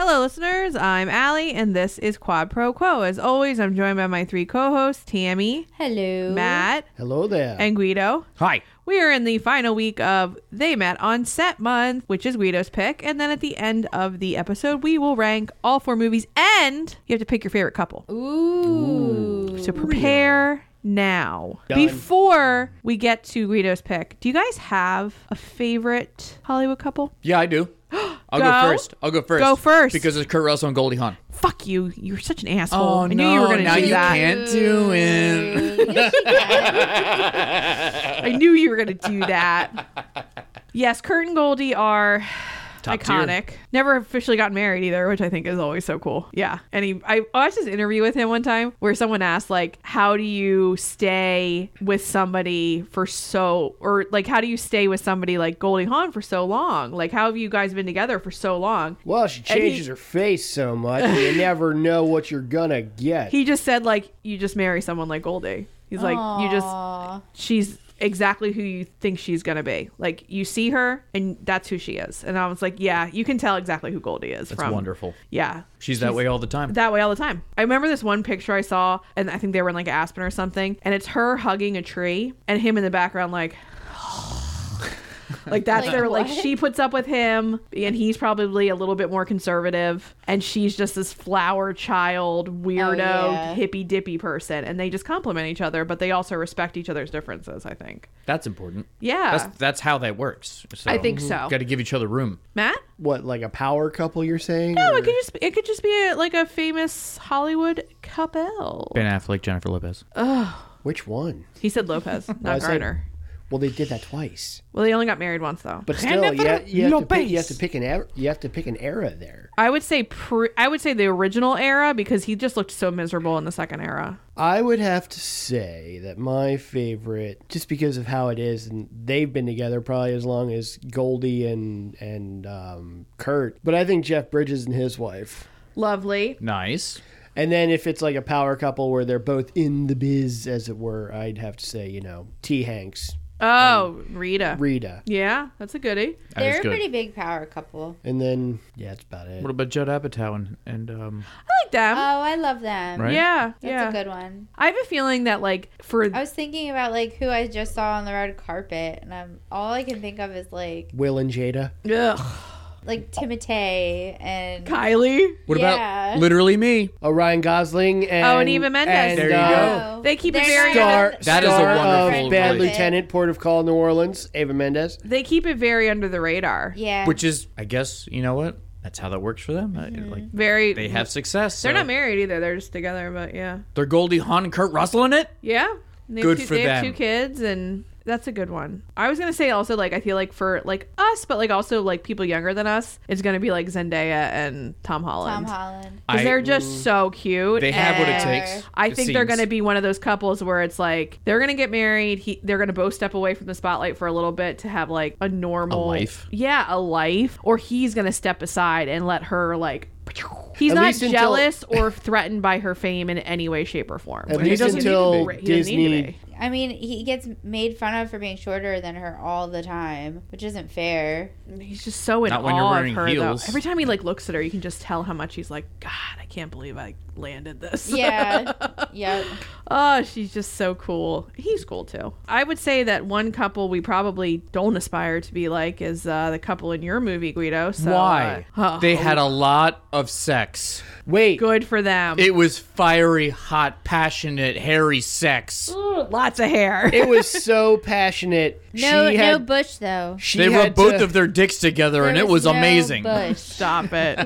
Hello, listeners. I'm Allie, and this is Quad Pro Quo. As always, I'm joined by my three co-hosts, Tammy. Hello. Matt. Hello there. And Guido. Hi. We are in the final week of They Met on Set month, which is Guido's pick. And then at the end of the episode, we will rank all 4 movies, and you have to pick your favorite couple. Ooh. So prepare now. Done. Before we get to Guido's pick, do you guys have a favorite Hollywood couple? Yeah, I do. I'll go first. Go first. Because it's Kurt Russell and Goldie Hawn. Fuck you. You're such an asshole. Oh, I knew you were going to now do you that. can't do it. I knew you were going to do that. Yes, Kurt and Goldie are Top iconic. tier. Never officially got married either, which I think is always so cool. Yeah. And I watched this interview with him one time where someone asked, like, how do you stay with somebody how do you stay with somebody like Goldie Hawn for so long? Like, how have you guys been together for so long? Well, she changes her face so much, you never know what you're gonna get. He just said, like, you just marry someone like Goldie. He's like, she's exactly who you think she's gonna be. Like, you see her and that's who she is. And I was like, yeah, you can tell exactly who Goldie is. That's wonderful. Yeah. She's that way all the time. That way all the time. I remember this one picture I saw, and I think they were in like Aspen or something, and it's her hugging a tree and him in the background like like that's their like, she puts up with him and he's probably a little bit more conservative and she's just this flower child weirdo hippy dippy person, and they just complement each other, but they also respect each other's differences. I think That's important. Yeah. That's how that works. So, I think so. Got to give each other room. Matt? What, like a power couple you're saying? No, or- it could just be like a famous Hollywood couple. Ben Affleck, Jennifer Lopez. Which one? He said Lopez, I not said- Garner. Well, they did that twice. Well, they only got married once though. But still, you have to pick an era there. I would say the original era, because he just looked so miserable in the second era. I would have to say that my favorite, just because of how it is, and they've been together probably as long as Goldie and Kurt, but I think Jeff Bridges and his wife. Lovely. Nice. And then if it's like a power couple where they're both in the biz, as it were, I'd have to say, T. Hanks, Oh, Rita. Yeah, that's a goodie. That They're is a good. pretty big power couple. and then that's about it. What about Judd Apatow and I like them. Oh, I love them. Right? Yeah, That's a good one. I have a feeling that like I was thinking about like who I just saw on the red carpet, and all I can think of is Will and Jada. like Timothée and Kylie. what Yeah. about literally me? Oh, Ryan Gosling and Eva Mendes. There you go. They keep it They're very not- That is a star wonderful of Bad choice. Lieutenant, Port of Call, New Orleans, Eva Mendes. They keep it very under the radar. Yeah. Which is, I guess, you know what? That's how that works for them. Like, Very. they have success. They're so not married either. They're just together. But yeah. They're Goldie Hawn and Kurt Russell in it? Yeah. They Good have for They have them. 2 kids, and that's a good one. I was gonna say also, like, I feel like for like us, but like also like people younger than us, it's gonna be like Zendaya and Tom Holland. Because they're just so cute. They have what it and takes. I it think they're seems. going to be one of those couples where it's like they're going to get married. They're going to both step away from the spotlight for a little bit to have like a normal life. Yeah, a life. Or he's going to step aside and let her like. He's At not least until- jealous or threatened by her fame in any way, shape, or form. At Which he least doesn't need to until be. He doesn't need to Disney- be. I mean, he gets made fun of for being shorter than her all the time, which isn't fair. He's just so in Not when you're awe of wearing her. heels. Though. Every time he like looks at her, you can just tell how much he's like, God, I can't believe I landed this. Yeah. Yep. Oh, she's just so cool. He's cool too. I would say that one couple we probably don't aspire to be like is the couple in your movie, Guido. So, Why? oh, They had a lot of sex. Wait, good for them. It was fiery, hot, passionate, hairy sex. Lots of hair. it was so passionate. No, she no had, Bush though. she They had rubbed both to- of their dicks together, and There it was no amazing. Bush. Stop it.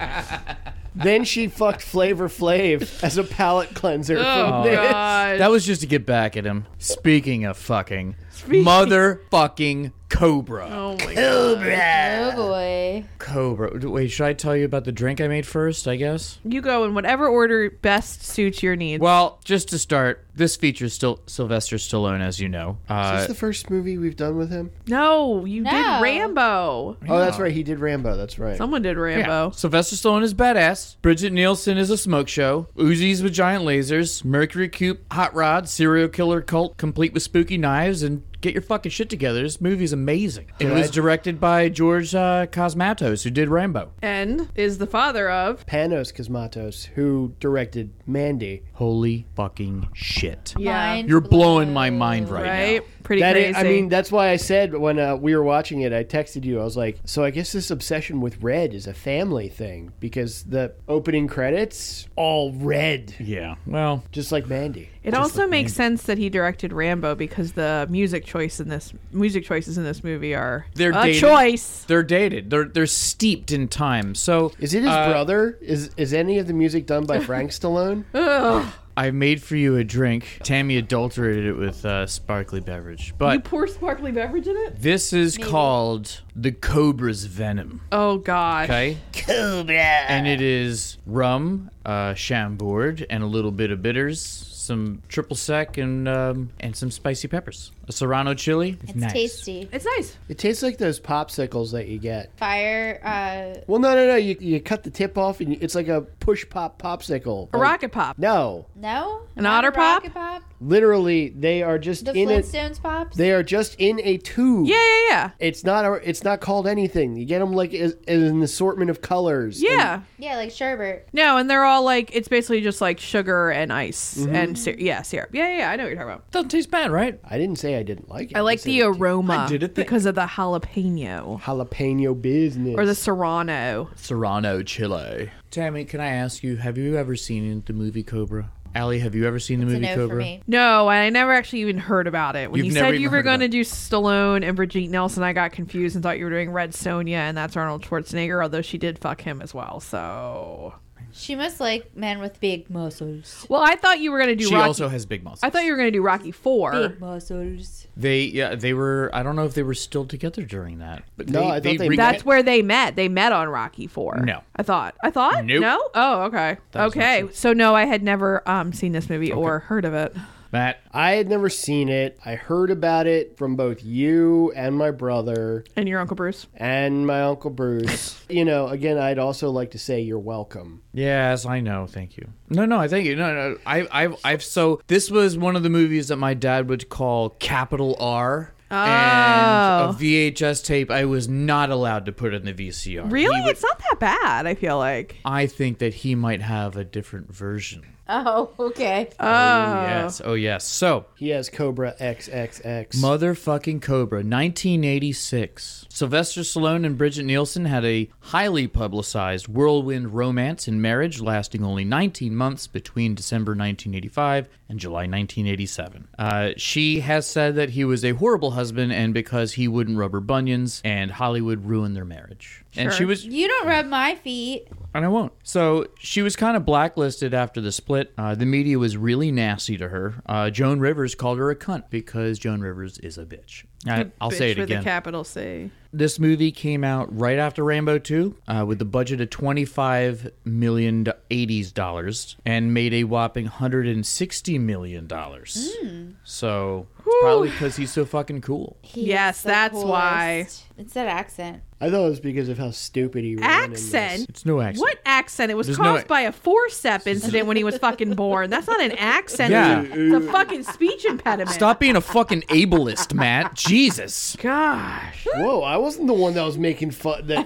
Then she fucked Flavor Flav as a palate cleanser. Oh, from this. God. That was just to get back at him. Speaking of fucking, motherfucking Cobra. Oh, my God. Oh boy. Cobra. Wait, should I tell you about the drink I made first, I guess? You go in whatever order best suits your needs. Well, just to start, this features still Sylvester Stallone, as you know. Is this the first movie we've done with him? No, you No. did Rambo. Oh, that's right. He did Rambo. That's right. Someone did Rambo. Sylvester Stallone is badass. Bridget Nielsen is a smoke show. Uzis with giant lasers. Mercury Coupe hot rod. Serial killer cult complete with spooky knives. And get your fucking shit together. This movie's amazing. It Can was I- directed by George Cosmatos, who did Rambo. And is the father of. Panos Cosmatos, who directed Mandy. Holy fucking shit. Yeah. Mind You're blowing blown. my mind right, Right? now. Pretty That crazy. is, I mean, that's why I said when we were watching it, I texted you. I was like, so I guess this obsession with red is a family thing because the opening credits all red, Yeah. Well, just like Mandy. it also makes sense that he directed Rambo because the music choices in this movie are They're a dated. choice. they're dated. They're steeped in time. So Is it his brother? Is any of the music done by Frank Stallone? I made for you a drink. Tammy adulterated it with sparkly beverage. You But pour sparkly beverage in it? this is called the Cobra's Venom. Oh gosh. Okay? Cobra. And it is rum, Chambord, and a little bit of bitters, some triple sec, and some spicy peppers. A serrano chili. It's nice. tasty. It's nice. It tastes like those popsicles that you get. Fire. Well, no. You cut the tip off, and it's like a push pop popsicle. A rocket pop. No, No. An Not Otter a Pop? Rocket Pop. literally, they are just The in it. Flintstones pops. They are just in a tube. Yeah. It's not called anything. You get them like as an assortment of colors. Yeah. Yeah, like sherbet. No, and they're all like, it's basically just like sugar and ice and syrup. Yeah. I know what you're talking about. Doesn't taste bad, right? I didn't say I didn't like it. I like said the it- aroma I did it think. because of the jalapeno jalapeno business. or the serrano. Serrano chili. Tammy, can I ask you, have you ever seen the movie Cobra? Allie, have you ever seen the It's a movie no Cobra? for me. No, I never actually even heard about it. When You've you never said even you were heard going to about do Stallone and Brigitte Nelson, I got confused and thought you were doing Red Sonja, and that's Arnold Schwarzenegger, although she did fuck him as well. So, She must like men with big muscles. well, I thought you were going to do She Rocky. also has big muscles. I thought you were going to do Rocky 4. Big muscles. They were. I don't know if they were still together during that. But No, I thought they re- That's where they met. They met on Rocky 4. No. I thought. Nope. No? Oh, okay. That was not Okay. true. So no, I had never seen this movie or heard of it. Matt. I had never seen it. I heard about it from both you and my brother And your Uncle Bruce. and my Uncle Bruce. Again, I'd also like to say you're welcome. Yes, I know. Thank you. No, I thank you. No. I've. So this was one of the movies that my dad would call capital R. And a VHS tape, I was not allowed to put in the VCR. Really? He would- It's not that bad, I feel like. I think that he might have a different version. Oh, okay. Oh yes. So He has Cobra XXX. Motherfucking Cobra, 1986. Sylvester Stallone and Brigitte Nielsen had a highly publicized whirlwind romance and marriage lasting only 19 months between December 1985 and July 1987. She has said that he was a horrible husband and because he wouldn't rub her bunions and Hollywood ruined their marriage. And Sure. she was... You don't rub my feet. And I won't. So she was kind of blacklisted after the split. The media was really nasty to her. Joan Rivers called her a cunt because Joan Rivers is a bitch. I'll say it Bitch with again. a capital C. This movie came out right after Rambo 2 with a budget of $25 million 80s dollars and made a whopping $160 million. So it's probably because he's so fucking cool. He's Yes, the that's why. coolest. It's that accent. I thought it was because of how stupid he ran in this. Accent? It's no accent. What accent? It was There's caused no- by a forcep incident when he was fucking born. That's not an accent. Yeah. It's a fucking speech impediment. Stop being a fucking ableist, Matt. Jesus. Gosh. Whoa, I wasn't the one that was making fun. That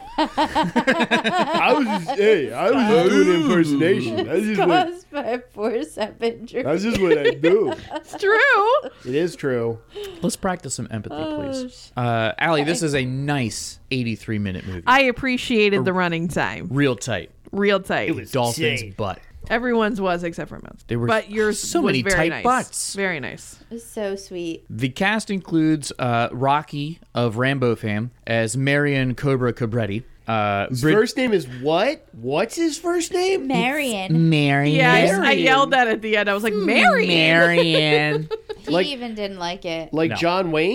I was just doing an impersonation. That's just what, Caused by a forcep injury. that's just what I do. It's true. It is true. Let's practice some empathy, please. Allie, this is a nice 83-minute movie. I appreciated the running time. Real tight. Real tight. Dolphin's insane. butt. Everyone's was except for Mounts. They were but yours so was many very tight nice. butts. Very nice. It was so sweet. The cast includes Rocky of Rambo fame as Marion Cobra Cabretti. His first name is what? What's his first name? Marion. Marion. Yeah, I Marion. yelled that at the end. I was like, Marion. Marion. He Like- even didn't like it. Like No. John Wayne?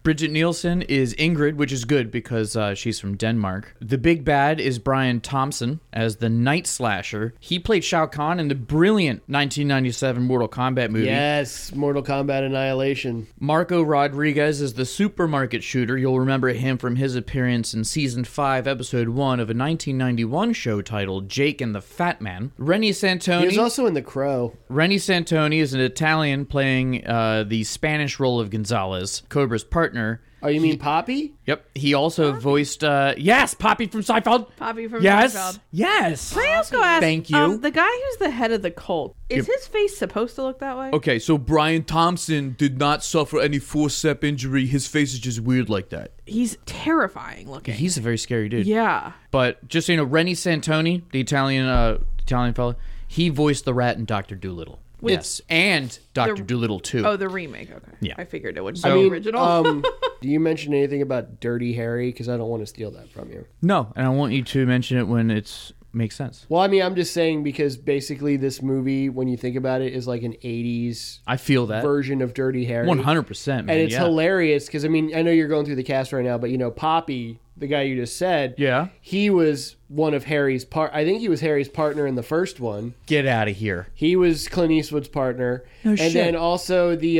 Bridget Nielsen is Ingrid, which is good because she's from Denmark. The big bad is Brian Thompson as the Night Slasher. He played Shao Kahn in the brilliant 1997 Mortal Kombat movie. Yes, Mortal Kombat Annihilation. Marco Rodriguez is the supermarket shooter. You'll remember him from his appearance in Season 5, Episode 1 of a 1991 show titled Jake and the Fat Man. Rennie Santoni. He was also in The Crow. Rennie Santoni is an Italian playing the Spanish role of Gonzalez, Cobra's partner. Oh, you mean Poppy? Yep. He also voiced, yes, Poppy from Seinfeld. Poppy from Yes. Seinfeld. Yes. Can I also ask, Thank you. the guy who's the head of the cult, is his face supposed to look that way? Okay, so Brian Thompson did not suffer any forcep injury. His face is just weird like that. He's terrifying looking. He's a very scary dude. Yeah. But just so you know, Rennie Santoni, the Italian fellow, he voiced the rat in Dr. Dolittle. Yes, and Dr. Dolittle too. Oh, the remake. Okay. Yeah. I figured it would be So- the original. Do you mention anything about Dirty Harry? Because I don't want to steal that from you. No, and I want you to mention it when it makes sense. Well, I mean, I'm just saying because basically this movie, when you think about it, is like an 80s I feel that. version of Dirty Harry. 100%, man. And it's yeah. hilarious because, I mean, I know you're going through the cast right now, but, you know, Poppy, the guy you just said, Yeah. he was one of Harry's I think he was Harry's partner in the first one. Get out of here. He was Clint Eastwood's partner. No and shit. then also the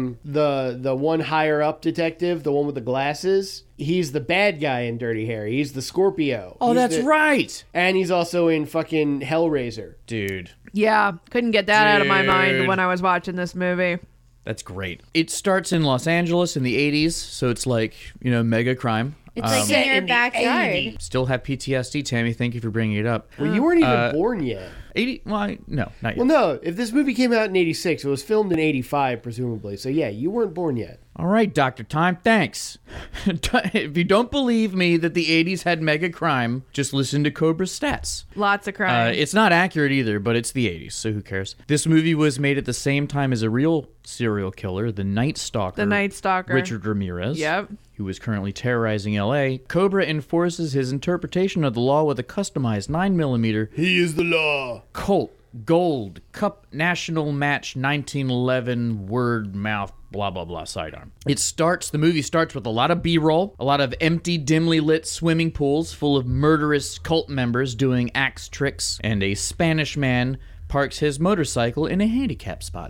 one higher up detective, the one with the glasses, he's the bad guy in Dirty Harry. He's the Scorpio. Oh, He's that's right. And he's also in fucking Hellraiser. Dude, yeah. Couldn't get that out of my mind Dude. when I was watching this movie. that's great. It starts in Los Angeles in the 80s, so it's like, you know, mega crime. It's like Set in your in the backyard. Still have PTSD, Tammy. Thank you for bringing it up. Well, you weren't even born yet. 80? Well, no, not yet. Well, no. If this movie came out in 86, it was filmed in 85, presumably. So, yeah, you weren't born yet. All right, Dr. Time, thanks. If you don't believe me that the 80s had mega crime, just listen to Cobra's stats. Lots of crime. It's not accurate either, but it's the 80s, so who cares? This movie was made at the same time as a real serial killer, the Night Stalker. The Night Stalker. Richard Ramirez. Yep. Who is currently terrorizing L.A. Cobra enforces his interpretation of the law with a customized 9mm He is the law. Colt Gold Cup National Match 1911 word mouth blah blah blah sidearm. The movie starts with a lot of B-roll, a lot of empty, dimly lit swimming pools full of murderous cult members doing axe tricks, and a Spanish man parks his motorcycle in a handicap spot.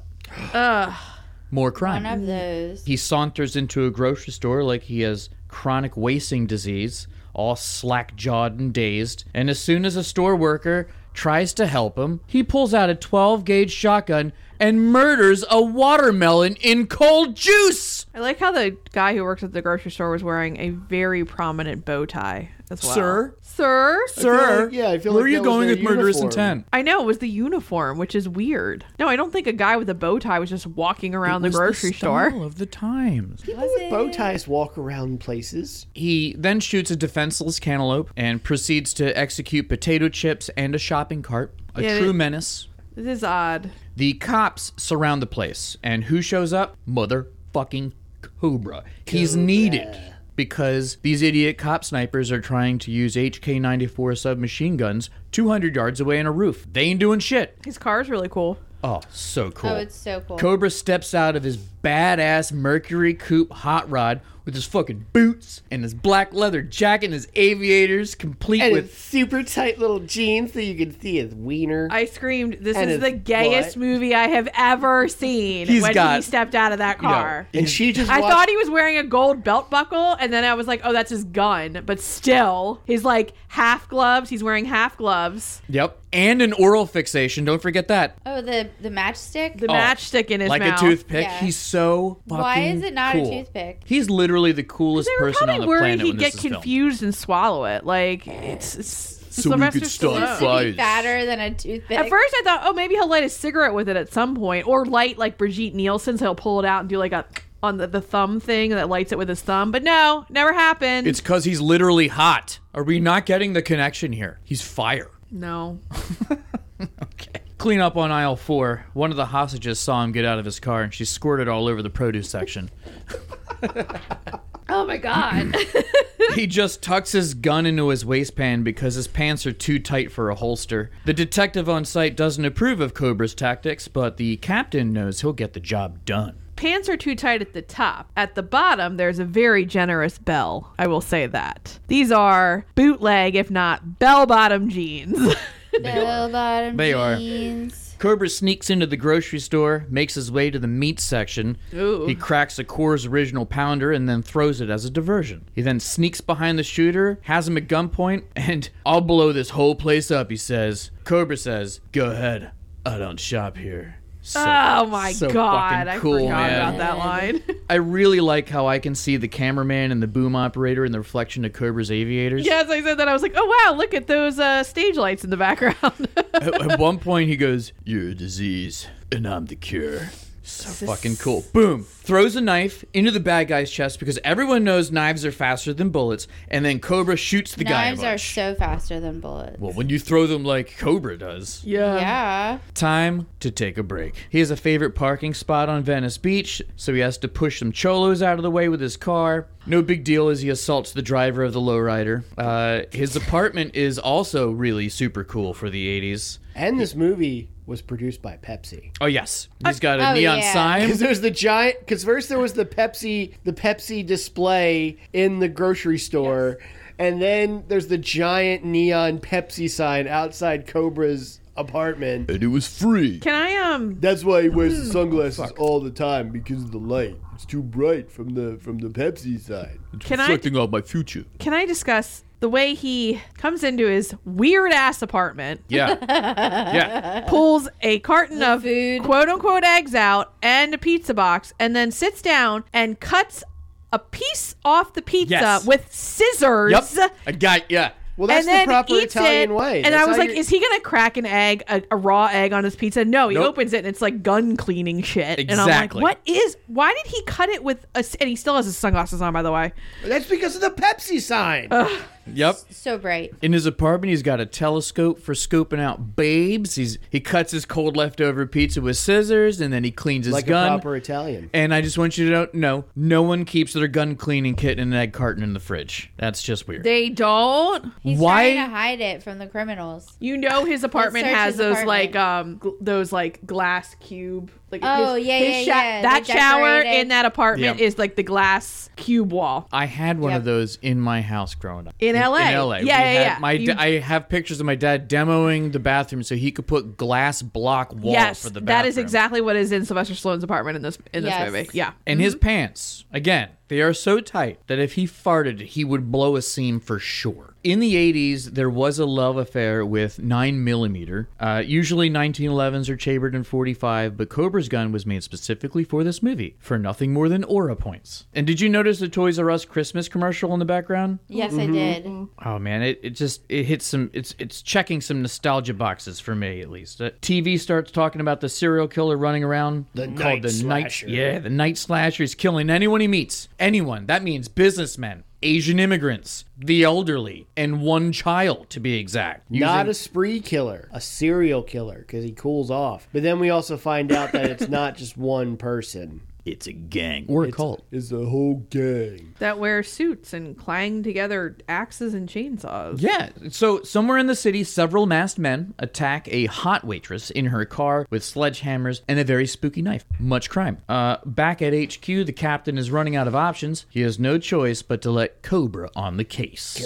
More crime. One of those. He saunters into a grocery store like he has chronic wasting disease, all slack-jawed and dazed, and as soon as a store worker tries to help him, he pulls out a 12-gauge shotgun and murders a watermelon in cold juice! I like how the guy who works at the grocery store was wearing a very prominent bow tie as well. Sir? Sir? Sir, I feel where like are you that was going their with murderous uniform. intent? I know, it was the uniform, which is weird. No, I don't think a guy with a bow tie was just walking around the It was grocery style store. of the times. People Was with it? bow ties walk around places. He then shoots a defenseless cantaloupe and proceeds to execute potato chips and a shopping cart. A Yeah, true menace. This is odd. The cops surround the place, and who shows up? Motherfucking Cobra. He's needed because these idiot cop snipers are trying to use HK-94 submachine guns 200 yards away on a roof. They ain't doing shit. His car's really cool. Oh, so cool. Oh, it's so cool. Cobra steps out of his badass Mercury Coupe hot rod with his fucking boots and his black leather jacket and his aviators, complete And with with super tight little jeans so you can see his wiener. I screamed, this And is the his gayest butt. movie I have ever seen He's when he got- stepped out of that car. and she just I watched- thought he was wearing a gold belt buckle, and then I was like, oh, that's his gun. But still, his like half gloves, he's wearing half gloves. Yep. And an oral fixation. Don't forget that. Oh, the matchstick? The matchstick in his like mouth. a toothpick. Yeah. He's so fucking Why is it not cool. a toothpick? He's literally the coolest They were person on probably the worried planet he'd when get this is filmed. confused and swallow it. Like, it's So we Sylvester could start Stallone. To fires. be fatter than a toothpick. At first, I thought, oh, maybe he'll light a cigarette with it at some point, or light like Brigitte Nielsen, so he'll pull it out and do like a on the thumb thing that lights it with his thumb. But no, never happened. It's because he's literally hot. Are we not getting the connection here? He's fire. no. Okay. Clean up on aisle 4. One of the hostages saw him get out of his car, and she squirted all over the produce section. Oh my god. He just tucks his gun into his waistband because his pants are too tight for a holster. The detective on site doesn't approve of Cobra's tactics, but the captain knows he'll get the job done. pants are too tight at the top. At the bottom, there's a very generous bell. I will say that. These are bootleg, if not bell-bottom jeans. Bell-bottom They are. jeans. Cobra sneaks into the grocery store, makes his way to the meat section. Ooh. He cracks a Coors Original Pounder and then throws it as a diversion. He then sneaks behind the shooter, has him at gunpoint, and I'll blow this whole place up, he says. Cobra says, go ahead. I don't shop here. Oh my so God. fucking I cool, forgot man. about that line. I really like how I can see the cameraman and the boom operator in the reflection of Cobra's aviators. Yes, I said that. I was like, oh, wow, look at those stage lights in the background. At one point, he goes, "You're a disease, and I'm the cure." So fucking cool. Boom. Throws a knife into the bad guy's chest because everyone knows knives are faster than bullets, and then Cobra shoots the guy a Knives are bunch. so faster than bullets. Well, when you throw them like Cobra does. Yeah. Time to take a break. He has a favorite parking spot on Venice Beach, so he has to push some cholos out of the way with his car. No big deal as he assaults the driver of the lowrider. His apartment is also really super cool for the 80s. And this movie was produced by Pepsi. Oh, yes. He's got a Oh, neon yeah. sign. Because there's the giant. Because first there was the Pepsi display in the grocery store, and then there's the giant neon Pepsi sign outside Cobra's apartment. And it was free. Can I, That's why he wears the sunglasses all the time, because of the light. It's too bright from the Pepsi side. It's Can I- reflecting on my future. can I discuss the way he comes into his weird ass apartment, Yeah. Yeah. pulls a carton of food. quote unquote eggs out and a pizza box, and then sits down and cuts a piece off the pizza Yes. with scissors? Yep. I got, yeah. Well, that's and then the proper eats Italian it, way. And That's I was how like, you- is he going to crack an egg, a raw egg on his pizza? No, he Nope. opens it and it's like gun cleaning shit. And I'm like, Exactly. why did he cut it with and he still has his sunglasses on, by the way. That's because of the Pepsi sign. Yep. So bright. In his apartment, he's got a telescope for scoping out babes. He cuts his cold leftover pizza with scissors, and then he cleans his Like gun. a proper Italian. And I just want you to know, no one keeps their gun cleaning kit in an egg carton in the fridge. That's just weird. They don't. He's Why- trying to hide it from the criminals. You know his apartment search has his those apartment. like those like glass cube. Like Oh, yeah. That They shower decorated. in that apartment Yep. is like the glass cube wall. I had one Yep. of those in my house growing up. In LA. In LA. Yeah, We yeah, had- yeah. I have pictures of my dad demoing the bathroom so he could put glass block walls Yes, for the bathroom. that is exactly what is in Sylvester Stallone's apartment in this Yes. movie. Yeah. And his pants, again, they are so tight that if he farted, he would blow a seam for sure. In the 80s, there was a love affair with 9mm. Usually 1911s are chambered in .45, but Cobra's gun was made specifically for this movie, for nothing more than aura points. And did you notice the Toys R Us Christmas commercial in the background? Yes, I did. Oh man, it hits some, it's checking some nostalgia boxes for me at least. TV starts talking about the serial killer running around The called Night the Slasher. the night slasher. He's killing anyone he meets. Anyone. That means businessmen, Asian immigrants, the elderly, and one child to be exact. Not Using- a spree killer, a serial killer, because he cools off. But then we also find out that it's not just one person. It's a gang or a cult. It's a whole gang. That wear suits and clang together axes and chainsaws. Yeah, so somewhere in the city, several masked men attack a hot waitress in her car with sledgehammers and a very spooky knife. Much crime. Back at HQ, the captain is running out of options. He has no choice but to let Cobra on the case.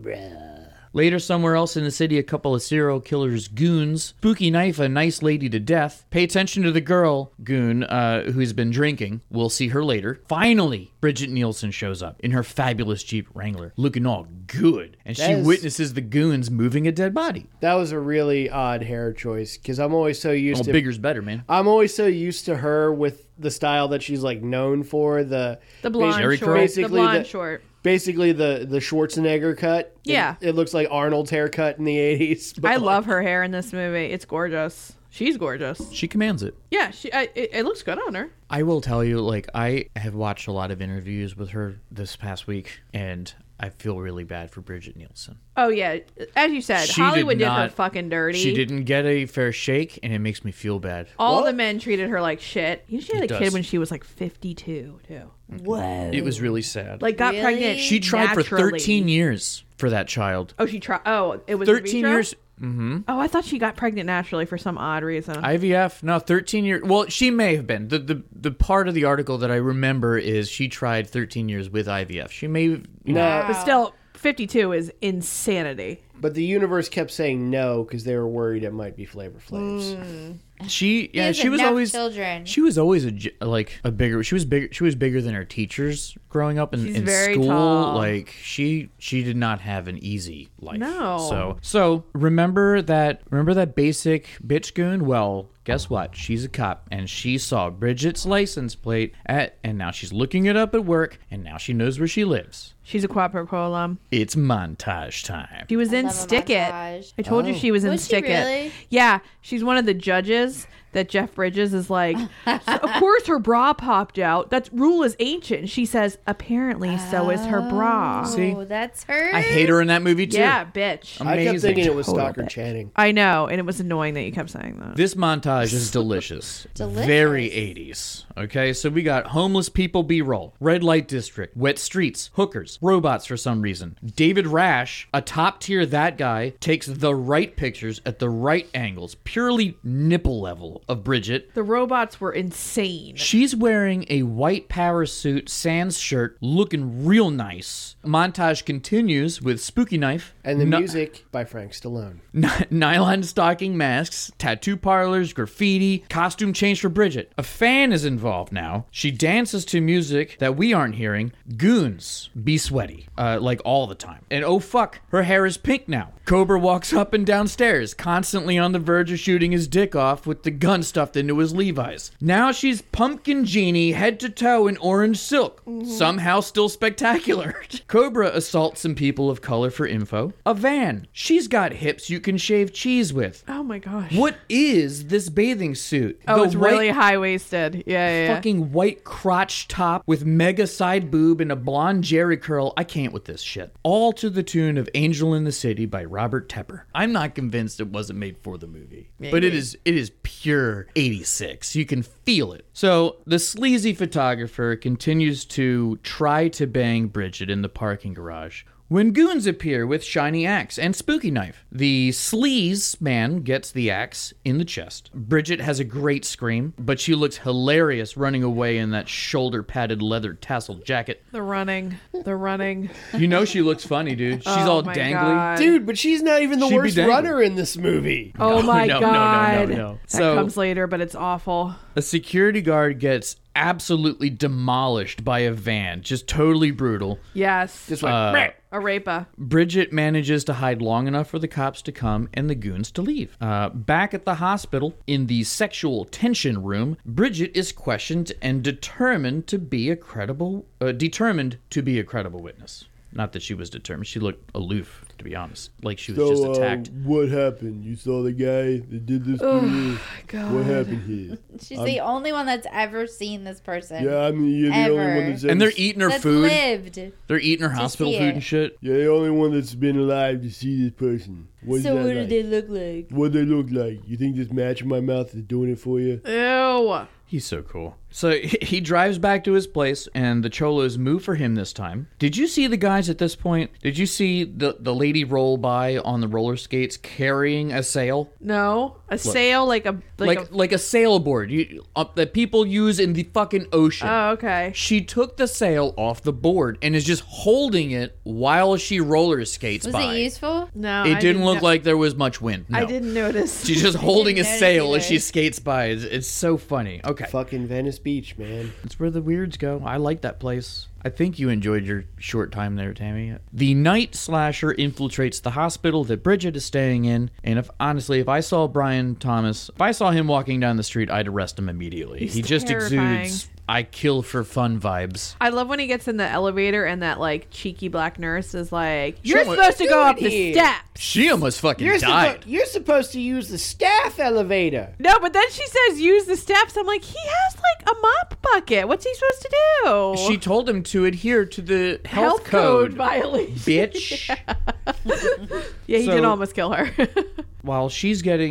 Later, somewhere else in the city, a couple of serial killers' goons spooky knife a nice lady to death. Pay attention to the girl goon who's been drinking. We'll see her later. Finally, Bridget Nielsen shows up in her fabulous Jeep Wrangler, looking all good. And she That is- witnesses the goons moving a dead body. That was a really odd hair choice, because I'm always so used Well, to bigger's better, man. I'm always so used to her with the style that she's like known for, the blonde Jerry short. curl? The blonde short. basically the Schwarzenegger cut. Yeah. It looks like Arnold's haircut in the 80s. but I like- love her hair in this movie. It's gorgeous. She's gorgeous. She commands it. Yeah, it looks good on her. I will tell you, like, I have watched a lot of interviews with her this past week, and I feel really bad for Bridget Nielsen. Oh yeah, as you said, She Hollywood did her not- fucking dirty. She didn't get a fair shake, and it makes me feel bad. All What? the men treated her like shit. She had It a kid does. when she was like 52 too. Whoa. It was really sad. Like got Really? pregnant. she tried for naturally. 13 years for that child. Oh, she tried. Oh, it was 13 in vitro? years. Oh, I thought she got pregnant naturally for some odd reason. IVF? No, 13 years. Well, she may have been. The part of the article that I remember is she tried 13 years with IVF. She may have... No, But still, 52 is insanity. but the universe kept saying no because they were worried it might be Flavor Flav's. She has she was enough always children. She was always a bigger. She was bigger than her teachers growing up She's in very school. tall. Like she did not have an easy life. No. So remember that basic bitch goon? Well, guess what? She's a cop, and she saw Bridget's license plate and now she's looking it up at work, and now she knows where she lives. She's a Quad Pro Quo alum. It's montage time. She was in love a Stick It. montage. I told you she was in Was she Stick really? It. Yeah, she's one of the judges that Jeff Bridges is like, "So, of course her bra popped out. That rule is ancient." And she says, apparently so is her bra. See? Oh, that's her. I hate her in that movie too. Yeah, bitch. I kept Amazing. thinking it was Total Stockard bitch. Channing. I know, and it was annoying that you kept saying that. This montage is delicious. Delicious. Very 80s. Okay, so we got homeless people B-roll, red light district, wet streets, hookers, robots for some reason. David Rash, a top tier that guy, takes the right pictures at the right angles, purely nipple level of Bridget. The robots were insane. She's wearing a white power suit sans shirt, looking real nice. Montage continues with Spooky Knife. And the No- music by Frank Stallone. Nylon stocking masks, tattoo parlors, graffiti, costume change for Bridget. A fan is involved now. She dances to music that we aren't hearing. Goons be sweaty, like all the time. And oh fuck, her hair is pink now. Cobra walks up and downstairs, constantly on the verge of shooting his dick off with the gun stuffed into his Levi's. Now she's Pumpkin Genie, head to toe in orange silk. Somehow still spectacular. Cobra assaults some people of color for info. A van. She's got hips you can shave cheese with. Oh my gosh. What is this bathing suit? Oh, The it's really high waisted. Yeah. fucking white crotch top with mega side boob and a blonde jerry curl. I can't with this shit. All to the tune of Angel in the City by Robert Tepper. I'm not convinced it wasn't made for the movie, but it is pure 86. You can feel it. So the sleazy photographer continues to try to bang Bridget in the parking garage when goons appear with shiny axe and spooky knife. The sleaze man gets the axe in the chest. Bridget has a great scream, but she looks hilarious running away in that shoulder-padded leather tasseled jacket. The running. You know she looks funny, dude. She's Oh all my dangly. God. Dude, but she's not even the She'd be worst dangling. runner in this movie. Oh my no, God. no. That So- comes later, but it's awful. A security guard gets absolutely demolished by a van. Just totally brutal. Yes. Just like, A rape-a. Bridget manages to hide long enough for the cops to come and the goons to leave. Back at the hospital, in the sexual tension room, Bridget is questioned and determined to be a credible witness. Not that she was determined. She looked aloof, to be honest. Like she was just attacked. what happened? You saw the guy that did this to you? God. What happened here? She's the only one that's ever seen this person. I mean, you're the only Ever. one that's And they're eating her That's food. lived. They're eating her hospital see food it. and shit. You're the only one that's been alive to see this person. What's So that what like? do they look like? What do they look like? You think this match in my mouth is doing it for you? Ew. He's so cool. So he drives back to his place, and the Cholos move for him this time. Did you see the guys at this point? Did you see the lady roll by on the roller skates carrying a sail? No. A sail like a... Like a sailboard that people use in the fucking ocean. Oh, okay. She took the sail off the board and is just holding it while she roller skates Was by. it useful? No. It I didn't look no- like there was much wind. No. I didn't notice. She's just holding a didn't notice sail as either. she skates by. It's so funny. Okay. Fucking Venice Beach, man. That's where the weirds go. I like that place. I think you enjoyed your short time there, Tammy. The night slasher infiltrates the hospital that Bridget is staying in, and if I saw Brian Thomas, if I saw him walking down the street, I'd arrest him immediately. He's He just terrifying. exudes I kill for fun vibes. I love when he gets in the elevator and that like cheeky black nurse is like, "You're Someone- supposed to go up the Dude. steps." She almost fucking died. You're supposed to use the staff elevator. No, but then she says use the steps. I'm like, he has like a mop bucket. What's he supposed to do? She told him to adhere to the health code code, violation. bitch. Yeah, he So- did almost kill her. While she's getting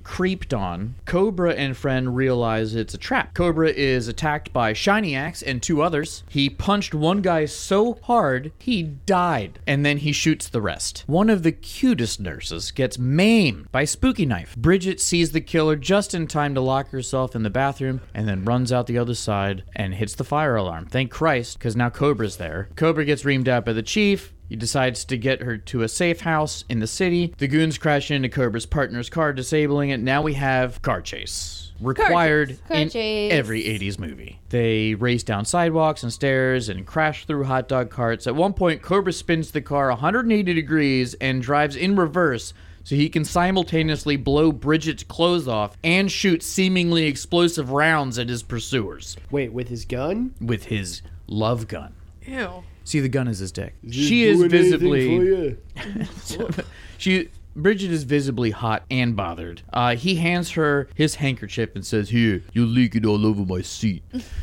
creeped on, Cobra and friend realize it's a trap. Cobra is attacked by Shiny Axe and 2 others. He punched one guy so hard, he died. And then he shoots the rest. One of the cutest nurses gets maimed by Spooky Knife. Bridget sees the killer just in time to lock herself in the bathroom and then runs out the other side and hits the fire alarm. Thank Christ, because now Cobra's there. Cobra gets reamed out by the chief. He decides to get her to a safe house in the city. The goons crash into Cobra's partner's car, disabling it. Now we have car chase. Required Car in chase. every 80s movie. They race down sidewalks and stairs and crash through hot dog carts. At one point, Cobra spins the car 180 degrees and drives in reverse so he can simultaneously blow Bridget's clothes off and shoot seemingly explosive rounds at his pursuers Wait, with his gun? with his love gun. Ew. See, the gun is his dick. Is She he is doing anything visibly... for you? Bridget is visibly hot and bothered. He hands her his handkerchief and says, "Here, you'll leak it all over my seat."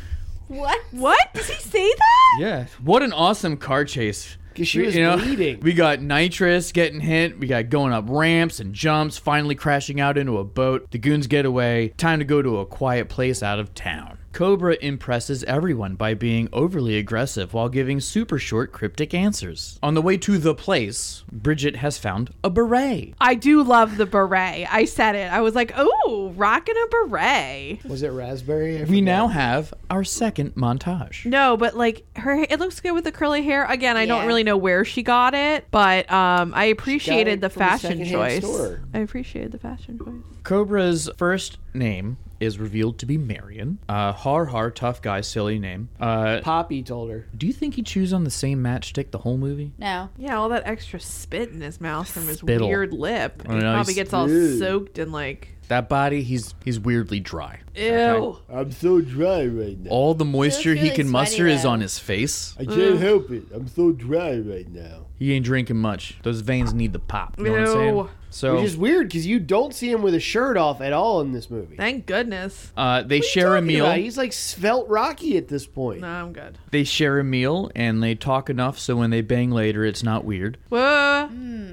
What? What? Does he say that? Yeah. What an awesome car chase. Because she was bleeding. We got nitrous getting hit. We got going up ramps and jumps, finally crashing out into a boat. The goons get away. Time to go to a quiet place out of town. Cobra impresses everyone by being overly aggressive while giving super short cryptic answers. On the way to the place, Bridget has found a beret. I do love the beret. I said it. I was like, oh, rocking a beret. Was it raspberry? I We forget. now have our second montage. No, but like it looks good with the curly hair. Again, I don't Yeah. really know where she got it, but I appreciated the from a fashion secondhand choice. store. I appreciated the fashion choice. Cobra's first name is revealed to be Marion. Har, tough guy, silly name. Poppy told her. Do you think he chews on the same matchstick the whole movie? No. Yeah, all that extra spit in his mouth from his Spittle. weird lip. I He know, probably he's- gets all Ew. soaked and like, That body, he's weirdly dry. ew. I'm so dry right now. All the moisture he really can sweaty, muster is though. on his face. I can't help it. I'm so dry right now. He ain't drinking much. Those veins need the pop. You know what I'm saying? Ew. So Which is weird because you don't see him with a shirt off at all in this movie. Thank goodness. they share a Talking meal. about? He's like svelte Rocky at this point. No, I'm good. They share a meal and they talk enough so when they bang later, it's not weird. Whoa.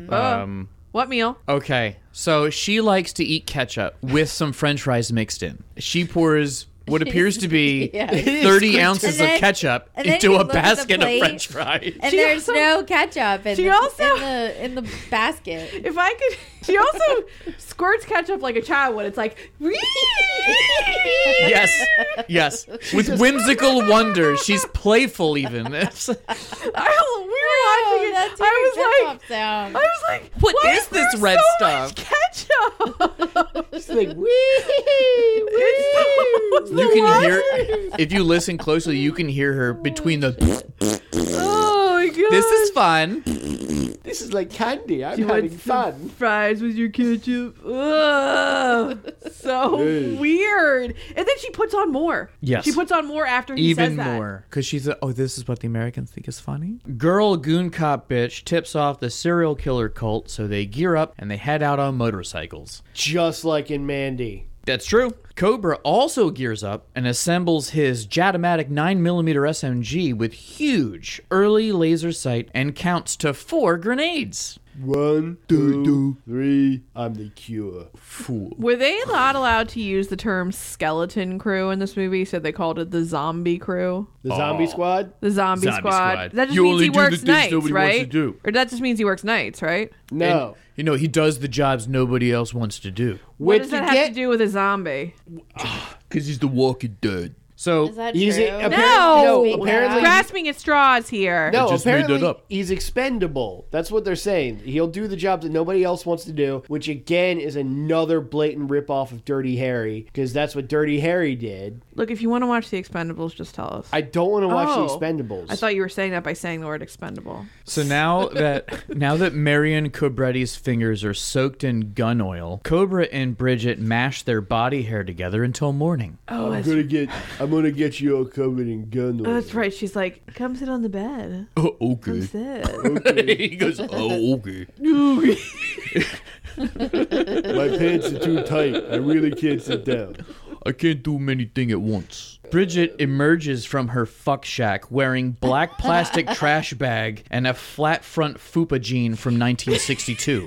What meal? Okay, so she likes to eat ketchup with some French fries mixed in. She pours what appears to be Yeah. 30 ounces And then- of ketchup and then into you a look at the basket of plate, French fries. And She there's also- no ketchup in, she the, also- in the basket. If I could, she also squirts ketchup like a child when it's like, Yes, with whimsical wonder. She's playful even. we were watching it. That's I your was like, sound. I was like, What why is this there red so stuff? much ketchup. It's like, wee, It's the You can worst. hear, if you listen closely, you can hear her between the. Oh my god. This is fun. This is like candy. I'm You having want some fun. fries with your ketchup. Ugh. So Hey. weird. And then she puts on more. Yes. She puts on more after he Even says that. more. Because she's oh, this is what the Americans think is funny? Girl goon cop bitch tips off the serial killer cult, so they gear up and they head out on motorcycles. Just like in Mandy. That's true. Cobra also gears up and assembles his Jatomatic 9mm SMG with huge early laser sight and counts to 4 grenades. 1, 2, 3. I'm the cure. Fool. Were they not allowed to use the term skeleton crew in this movie? So they called it the zombie crew. The zombie squad? The zombie, Zombie squad. squad. That just You means only he do the works things nights, nobody wants right? to do. Or that just means he works nights, right? No. And, you know, he does the jobs nobody else wants to do. What With does the that have to do with a zombie? Because he's the Walking Dead. So Is that He's true? No! apparently. Grasping at straws here. No, I just made that apparently up. he's expendable. That's what they're saying. He'll do the jobs that nobody else wants to do, which again is another blatant ripoff of Dirty Harry, because that's what Dirty Harry did. Look, if you want to watch The Expendables, just tell us. I don't want to watch Oh. The Expendables. I thought you were saying that by saying the word expendable. So now that Marion Cobretti's fingers are soaked in gun oil, Cobra and Bridget mash their body hair together until morning. Oh, I'm gonna get you all covered in gun oil. that's right. She's like, come sit on the bed. Oh, Come okay. sit. He goes, oh, okay. My pants are too tight. I really can't sit down. I can't do many things at once. Bridget emerges from her fuck shack wearing black plastic trash bag and a flat front fupa jean from 1962.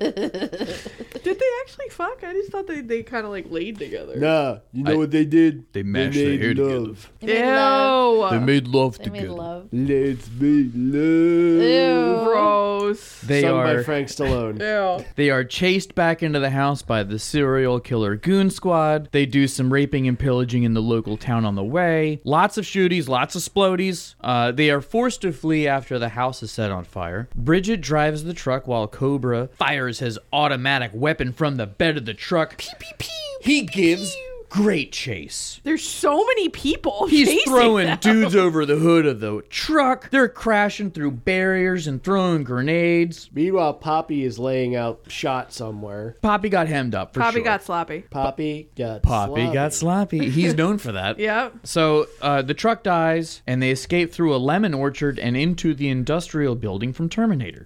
Did they actually fuck? I just thought they kind of like laid together. Nah, you know what they did? They mashed their hair together. They made love. They made love They together. made love. Let's make love. Ew. Gross. They Sung are by Frank Stallone. Ew. They are chased back into the house by the serial killer goon squad. They do some raping and pillaging in the local town on the way. Lots of shooties, lots of splodies. They are forced to flee after the house is set on fire. Bridget drives the truck while Cobra fires his automatic weapon from the bed of the truck. Pew, pew, pew, he gives great chase. There's so many people. He's chasing throwing them. dudes over the hood of the truck. They're crashing through barriers and throwing grenades. Meanwhile, Poppy is laying out shot somewhere. Poppy got hemmed up for Poppy sure. got sloppy. Poppy got sloppy. He's known for that. Yep. So the truck dies, and they escape through a lemon orchard and into the industrial building from Terminator.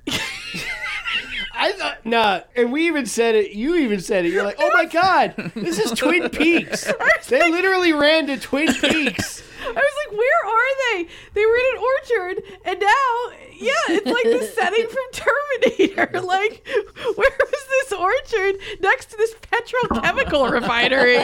I thought, nah, and we even said it. You even said it. You're like, oh my god, this is Twin Peaks. They literally ran to Twin Peaks. I was like, where are they? They were in an orchard, and now, yeah, it's like the setting from Terminator. Like, where was this orchard next to this petrochemical refinery?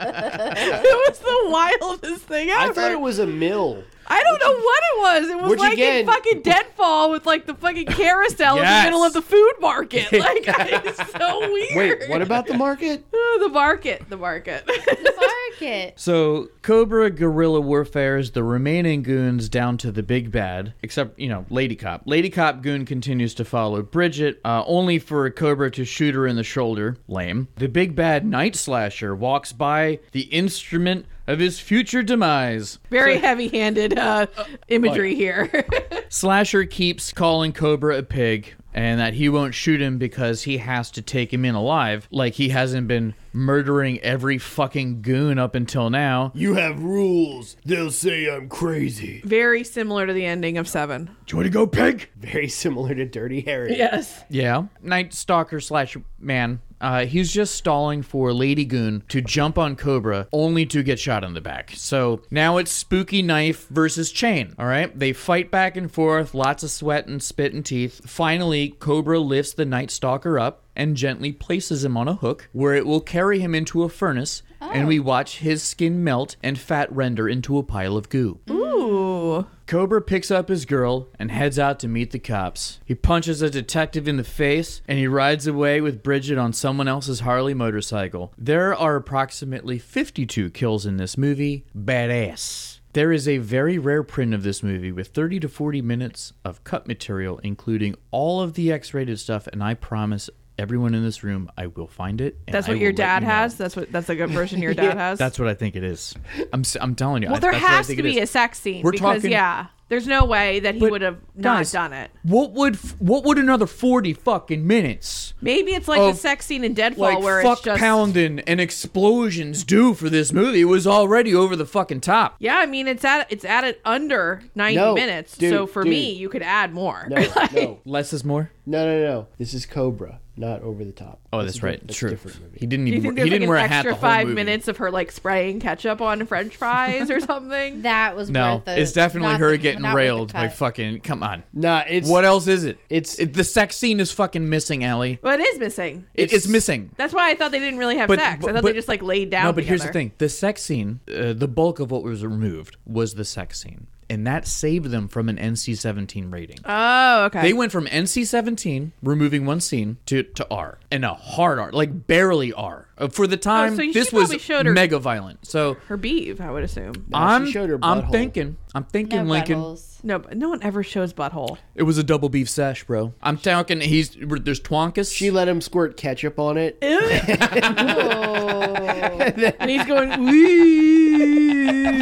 It was the wildest thing ever. I thought it was a mill. I don't know what it was. It was Which like again- in fucking Deadfall with like the fucking carousel in the Yes. middle of the food market. Like, it's so weird. Wait, what about the market? The market. The market. The market. So Cobra guerrilla warfares the remaining goons down to the big bad, except, Lady Cop. Lady Cop goon continues to follow Bridget, only for Cobra to shoot her in the shoulder. Lame. The big bad Night Slasher walks by the instrument of his future demise. Very heavy-handed imagery here. Slasher keeps calling Cobra a pig, and that he won't shoot him because he has to take him in alive, like he hasn't been murdering every fucking goon up until now. You have rules. They'll say I'm crazy. Very similar to the ending of 7. Do you want to go, pig? Very similar to Dirty Harry. Yes. Yeah. Night Stalker slash man. He's just stalling for Lady Goon to jump on Cobra, only to get shot in the back. So now it's spooky knife versus chain, all right? They fight back and forth, lots of sweat and spit and teeth. Finally, Cobra lifts the Night Stalker up and gently places him on a hook, where it will carry him into a furnace, and we watch his skin melt and fat render into a pile of goo. Ooh. Cobra picks up his girl and heads out to meet the cops. He punches a detective in the face, and he rides away with Bridget on someone else's Harley motorcycle. There are approximately 52 kills in this movie. Badass. There is a very rare print of this movie with 30 to 40 minutes of cut material, including all of the X-rated stuff, and I promise everyone in this room, I will find it. And That's I what your will let dad you know. has? That's a good version your dad has? That's what I think it is. I'm telling you. well, there that's what I has think to it be is. a sex scene We're because, talking- yeah, there's no way that he But, would have not guys, done it. What would another 40 fucking minutes Maybe it's like of, the sex scene in Deadfall like where fuck it's just... pounding and explosions do for this movie? It was already over the fucking top. Yeah, I mean, it's at it under 90 No, minutes. dude, so for dude. me, you could add more. No. Less is more. No. This is Cobra, not Over the Top. Oh, This that's is right. That's True. a different movie. He didn't Do you even. think He there's didn't like wear an a hat the extra whole 5 movie. minutes of her like spraying ketchup on French fries or something? That was No, worth the, it's definitely not her the- getting not worth the railed by cut. fucking. Come on. Nah, it's What else is it? It's The sex scene is fucking missing, Allie. Well, it is missing. It's missing. That's why I thought they didn't really have But- sex. I but- thought but- they just like laid down No, but here's the together. thing: the sex scene, the bulk of what was removed was the sex scene, and that saved them from an NC-17 rating. Oh, okay. They went from NC-17, removing one scene, to R, and a hard R, like barely R. For the time, so she this was probably showed her- mega violent. So her beeve, I would assume. Nah, she showed her I'm butthole. thinking, No Lincoln. buttholes. No, but no one ever shows butthole. It was a double beef sesh, bro. I'm talking. There's twonkus. She let him squirt ketchup on it. And he's going, wee.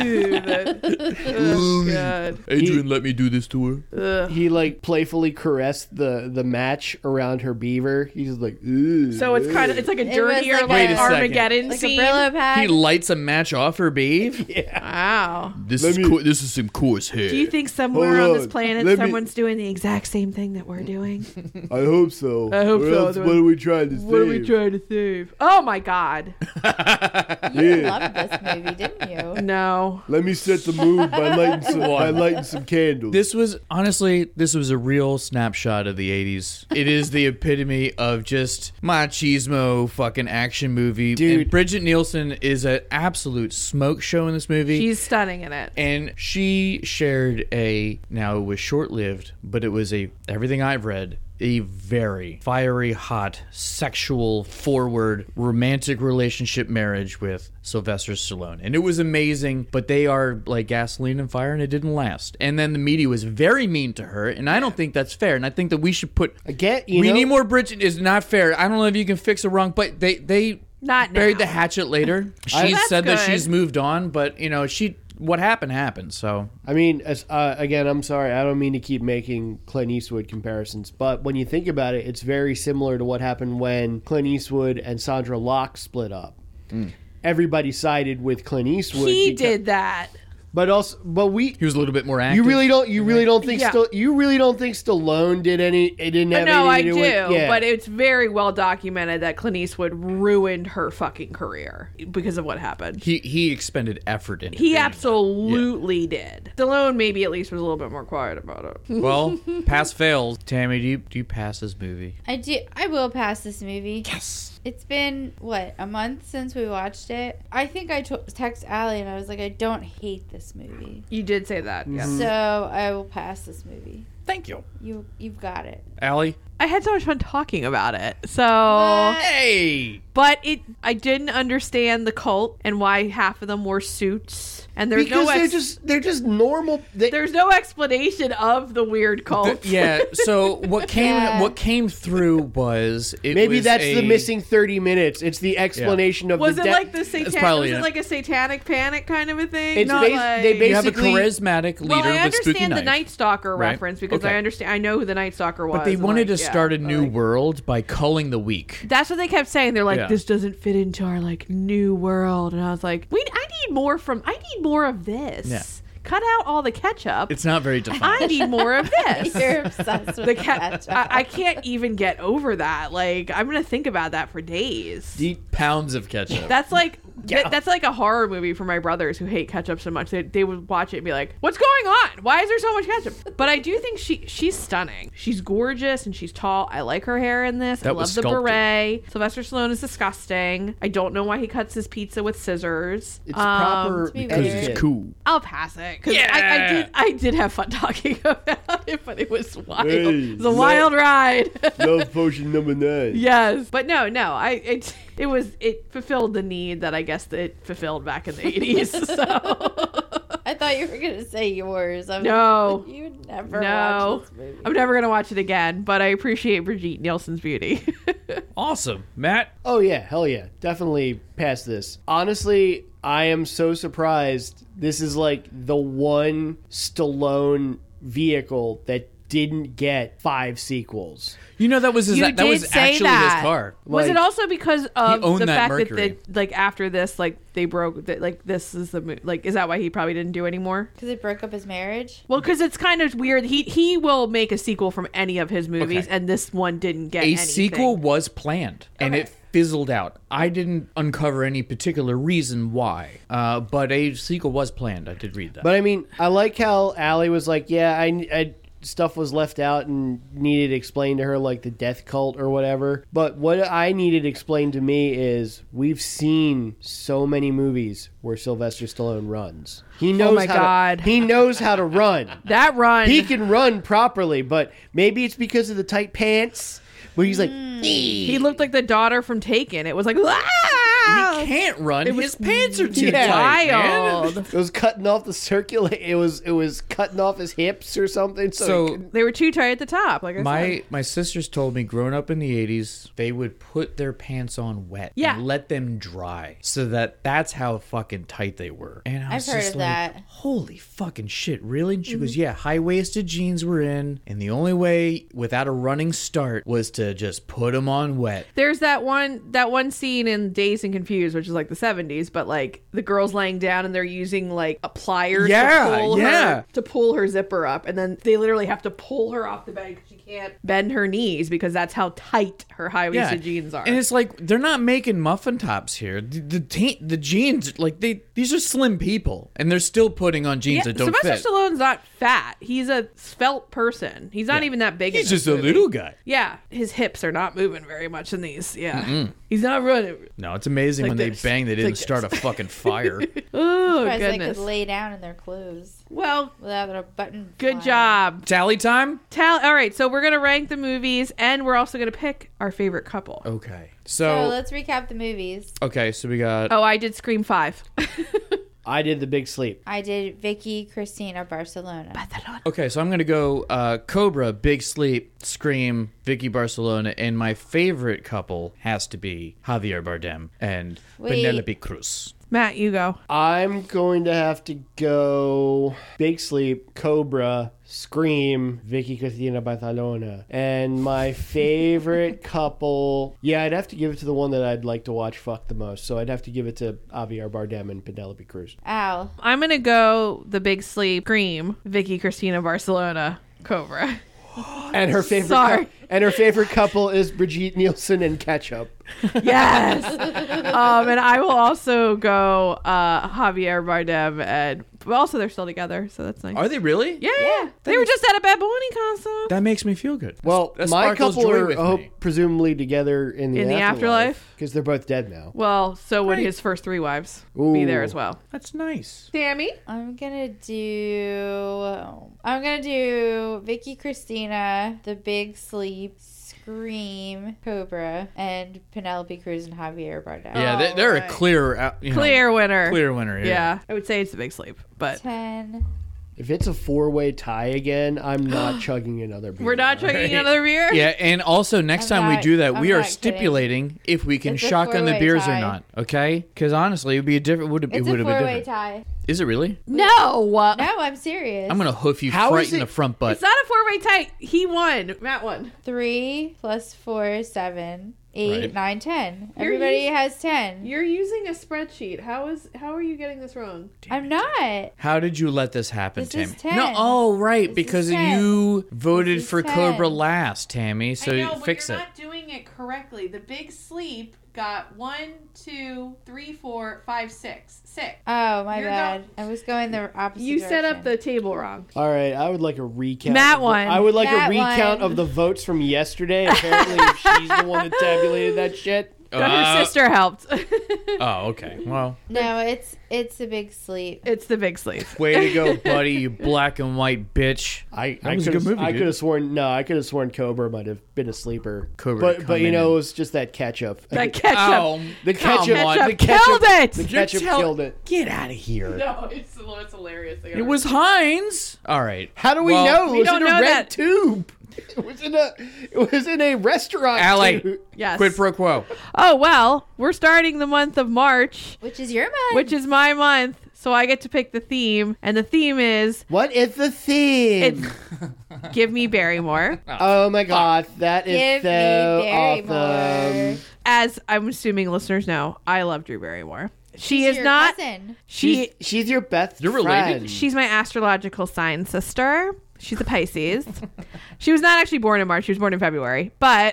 it. Oh, God. Adrian, let me do this to her. He like playfully caressed the match around her beaver. He's like, ooh. So it's kind of it's like a was dirtier like like, Wait a second. Armageddon Like scene. a Brillo pad. He lights a match off her, babe. Wow. This Let is me- this is some coarse hair. Do you think somewhere Hold on on. this planet Let me- someone's doing the exact same thing that we're doing? I hope so. I hope Or so. else what are we trying to say? What are we trying to save? Oh my God. You Yeah. loved this movie, didn't you? No. Let me set the mood by lighting some candles. This was a real snapshot of the 80s. It is the epitome of just machismo fucking action movie. Dude. And Bridget Nielsen is an absolute smoke show in this movie. She's stunning in it. And she shared now it was short-lived, but it was everything I've read, a very fiery, hot, sexual, forward, romantic relationship marriage with Sylvester Stallone. And it was amazing, but they are like gasoline and fire, and it didn't last. And then the media was very mean to her, and I don't think that's fair. And I think that we should we need more Bridget. Is not fair. I don't know if you can fix it wrong, but they Not buried now. the hatchet later. She That's said that good. she's moved on, but what happened. So I mean, again, I'm sorry. I don't mean to keep making Clint Eastwood comparisons, but when you think about it, it's very similar to what happened when Clint Eastwood and Sandra Locke split up. Everybody sided with Clint Eastwood. He did that. but we. he was a little bit more active. You really don't think Yeah. Stallone did any? It didn't have No, I anything do. to do with, yeah. But it's very well documented that Clint Eastwood ruined her fucking career because of what happened. He expended effort into He doing absolutely did. Stallone maybe at least was a little bit more quiet about it. that. Well, pass fails. Tammy, do you pass this movie? I do. I will pass this movie. Yes. It's been a month since we watched it. I think I text Allie and I was like, I don't hate this movie, You did say that, yes. so I will pass this movie. Thank you. You've got it. Allie? I had so much fun talking about it. So, Hey! but I didn't understand the cult and why half of them wore suits. And there's because no they're just normal. there's no explanation of the weird cult. Yeah, so what came through was Maybe that's the missing 30 minutes. It's the explanation of Was the it like the satanic? probably Was it it. like a satanic panic kind of a thing? It's Not bas- like, they You have a basically- charismatic leader well, I with spooky understand the knife. Night Stalker Right. reference because Okay. I know who the Night Stalker was. But they and, wanted to like, start a but, new like, world by culling the weak. That's what they kept saying. They're like, Yeah. this doesn't fit into our like new world, and I was like, I need more of this. Yeah. Cut out all the ketchup. It's not very defined. I need more of this. You're obsessed with The ketchup. I can't even get over that. Like, I'm gonna think about that for days. Deep pounds of ketchup. That's like Yeah. that's like a horror movie for my brothers who hate ketchup so much. They would watch it and be like, "What's going on? Why is there so much ketchup?" But I do think she's stunning. She's gorgeous and she's tall. I like her hair in this. I That love was the sculpted. beret. Sylvester Stallone is disgusting. I don't know why he cuts his pizza with scissors. It's proper to be because weird. it's cool. I'll pass it because Yeah. I did have fun talking about it, but it was wild. Hey, it was a wild ride. Love potion number 9. Yes, but no, it fulfilled the need that I guess that it fulfilled back in the 80s. So I thought you were gonna say yours. I was No. like, you'd never No. watch this movie. I'm never gonna watch it again, but I appreciate Brigitte Nielsen's beauty. Awesome. Matt? Oh yeah, hell yeah, definitely pass this. Honestly, I am so surprised. This is like the one Stallone vehicle that didn't get 5 sequels. You know that was his, that was actually his car. Was Like, it also because of owned the that fact Mercury. that like after this, like they broke that, like this is the like is that why he probably didn't do anymore? Because it broke up his marriage. Well, because it's kind of weird. He will make a sequel from any of his movies, Okay. and this one didn't get A anything. sequel was planned, and Okay. it fizzled out. I didn't uncover any particular reason why, but a sequel was planned. I did read that. But I mean, I like how Allie was like, yeah, I stuff was left out and needed explained to her, like the death cult or whatever. But what I needed explained to me is we've seen so many movies where Sylvester Stallone runs. He knows my God. he knows how to run. That run. He can run properly, but maybe it's because of the tight pants. Where he's like, He looked like the daughter from Taken. It was like, ah! He can't run. His pants are too tight, man. Wild. It was cutting off the circulate. It was cutting off his hips or something. So They were too tight at the top. Like I said. my sisters told me growing up in the 80s, they would put their pants on wet Yeah. and let them dry so that's how fucking tight they were. And I was I've heard just of like, that. holy fucking shit, really? And she goes, yeah, high-waisted jeans were in, and the only way without a running start was to just put them on wet. There's that one scene in Dazed and Confused, which is like the 70s, but like the girl's laying down and they're using like a pliers to pull her zipper up, and then they literally have to pull her off the bed because she can't bend her knees because that's how tight her high-waisted jeans are. And it's like they're not making muffin tops here. The jeans, like these are slim people, and they're still putting on jeans that don't Sylvester fit. Stallone's not fat. He's a svelte person. He's not even that big. He's in this just a movie. little guy. Yeah, his hips are not moving very much in these. Yeah, he's not running. No, it's amazing Like when this. they bang, they It's didn't like start a fucking fire. Oh Surprised they goodness. could lay down in their clothes Well, without a button. good flying. job. Tally time? All right, so we're gonna rank the movies, and we're also gonna pick our favorite couple. Okay. So So, let's recap the movies. okay, so we got Oh, I did Scream 5. I did The Big Sleep. I did Vicky Cristina Barcelona. Okay, so I'm going to go Cobra, Big Sleep, Scream, Vicky Barcelona, and my favorite couple has to be Javier Bardem and Wait. Penelope Cruz. Matt, you go. I'm going to have to go Big Sleep, Cobra, Scream, Vicky Cristina Barcelona. And my favorite couple, yeah, I'd have to give it to the one that I'd like to watch fuck the most. So I'd have to give it to Javier Bardem and Penelope Cruz. Al. I'm gonna go The Big Sleep, Scream, Vicky Cristina Barcelona, Cobra. And her favorite Sorry. and her favorite couple is Brigitte Nielsen and Ketchup. Yes. And I will also go Javier Bardem, and but also they're still together, so that's nice. Are they really? Yeah. They were just at a Bad Bunny concert. That makes me feel good. Well, That my sparkles couple joy are with me. presumably together in the afterlife? because they're both dead now. Well, so would Great. his first 3 wives be there Ooh. as well. That's nice. Sammy? I'm gonna do Vicky Cristina, The Big Sleep, Scream, Cobra, and Penelope Cruz and Javier Bardem. Yeah, they're right. a clear, Clear winner. clear winner. Yeah. I would say it's The Big Sleep, but 10. If it's a 4-way tie again, I'm not chugging another beer. we're not chugging another beer? Yeah, and also next I'm time we not- do that, I'm we are not kidding. stipulating if we can It's a shotgun the 4-way beers or tie. not. Okay? Because honestly, it would be a different. It It's would a have been 4-way different. tie. Is it really? No. No, I'm serious. I'm gonna hoof you How right is in it- the front butt. It's not a 4-way tie. He won. Matt won. 3 plus 4, 7, 8, Right. 9, 10. You're Everybody using- has 10. You're using a spreadsheet. How are you getting this wrong? I'm not. How did you let this happen, This Tammy? is 10. No, oh right, This because is 10. you voted This is for 10. Cobra last, Tammy. So I know, but fix you're it. not doing it correctly. The Big Sleep got 1, 2, 3, 4, 5, 6. 6. Oh, my You're bad. I was going the opposite You set up direction. the table wrong. All right, I would like a recount. Matt of the- won. I would like Matt a recount won. of the votes from yesterday. Apparently, if she's the one that tabulated that shit. Her sister helped. Oh, okay. Well, No, it's The Big Sleep. It's The Big Sleep. way to go, buddy, you black and white bitch. I was a good movie, I dude. could have sworn. No, I could have sworn Cobra might have been a sleeper. Cobra but come you in know, and- it was just that ketchup. That ketchup. the come ketchup, on. the Ketchup killed it. The You're ketchup killed it. Get out of here. No, it's hilarious. It was Heinz. All right. How do we Well, know? It we was don't in a know red that. tube. It was in a restaurant. Allie. tube. Yes. Quid pro quo. Oh, well, we're starting the month of March, Which is your month. which is my month. So I get to pick the theme. And the theme is What is the theme? it's Give Me Barrymore. Oh my god, that is Give me so Barrymore. awesome. As I'm assuming listeners know, I love Drew Barrymore. She She's is your not. cousin. She's your best You're related? friend. She's my astrological sign sister. She's a Pisces. She was not actually born in March. She was born in February. But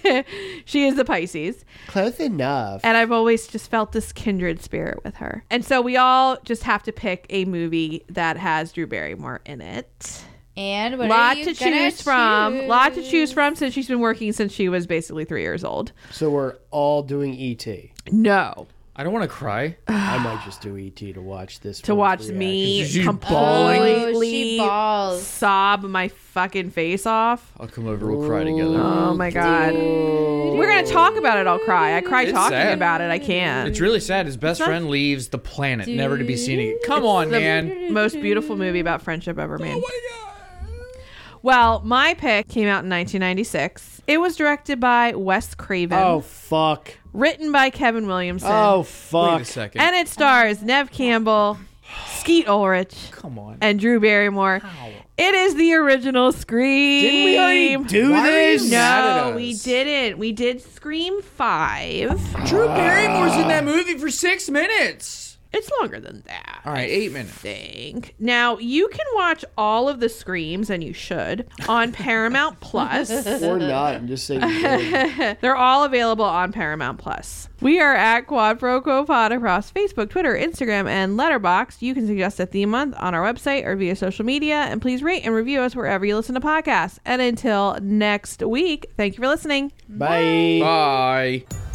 she is a Pisces. Close enough. And I've always just felt this kindred spirit with her. And so we all just have to pick a movie that has Drew Barrymore in it. And what Lot are you to gonna choose from. choose? Lot to choose from since she's been working since she was basically 3 years old. So we're all doing E.T. No. I don't want to cry. I might just do ET to watch this. To watch me She's completely Oh, she balls. sob my fucking face off. I'll come over. We'll cry together. Oh my god. We're gonna talk about it. I'll cry. I cry It's talking sad. about it. I can't. It's really sad. His best friend leaves the planet, never to be seen again. Come on, man. Most beautiful movie about friendship ever made. Well, my pick came out in 1996. It was directed by Wes Craven. Oh fuck! Written by Kevin Williamson. Oh Wait fuck! a second. And it stars Nev Campbell, Skeet Ulrich, Come on. and Drew Barrymore. It is the original Scream. Didn't we already do Why are you this? mad at No, us? we didn't. We did Scream 5. Drew Barrymore's in that movie for 6 minutes. It's longer than that. All right, 8 minutes. Think. Now, you can watch all of the Screams, and you should, on Paramount Plus. Or not, and just say you did. They're all available on Paramount Plus. We are at Quad Pro Quo Pod across Facebook, Twitter, Instagram, and Letterboxd. You can suggest a theme month on our website or via social media, and please rate and review us wherever you listen to podcasts. And until next week, thank you for listening. Bye. Bye.